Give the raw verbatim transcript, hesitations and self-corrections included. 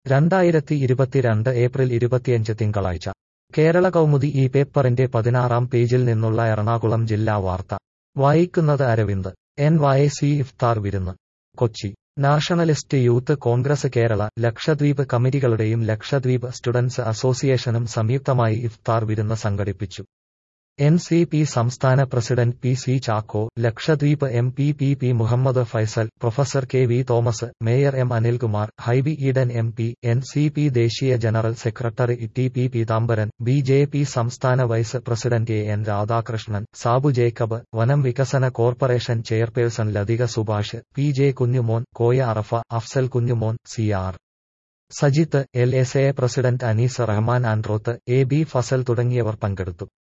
രണ്ടായിരത്തി ഇരുപത്തിരണ്ട് ഏപ്രിൽ ഇരുപത്തിയഞ്ച് തിങ്കളാഴ്ച കേരള കൗമുദി ഈ പേപ്പറിന്റെ പതിനാറാം പേജിൽ നിന്നുള്ള എറണാകുളം ജില്ലാ വാർത്ത വായിക്കുന്നത് അരവിന്ദ്. എൻ വൈ സി ഇഫ്താർ വിരുന്ന്. കൊച്ചി. നാഷണലിസ്റ്റ് യൂത്ത് കോൺഗ്രസ് കേരള, ലക്ഷദ്വീപ് കമ്മിറ്റികളുടെയും ലക്ഷദ്വീപ് സ്റ്റുഡൻസ് അസോസിയേഷനും സംയുക്തമായി ഇഫ്താർ വിരുന്ന് സംഘടിപ്പിച്ചു. എൻ സി പി സംസ്ഥാന പ്രസിഡന്റ് P C Chacko, Lakshadweep M P P P Muhammad Faizal, professor K V Thomas, mayor M Anilkumar, Hibi Eden M P, N C P ദേശീയ general secretary T P Peethambaran, B J P സംസ്ഥാന vice president A N Radhakrishnan, Sabu Jacob, വനം വികസന corporation chairperson Lathika Subhash, P J Kunjumon, Koya Arafa, Afsal Kunjumon, C R Sajith, L S A president Anees Rahman Androth, A B Fasal തുടങ്ങിയവർ പങ്കെടുത്തു.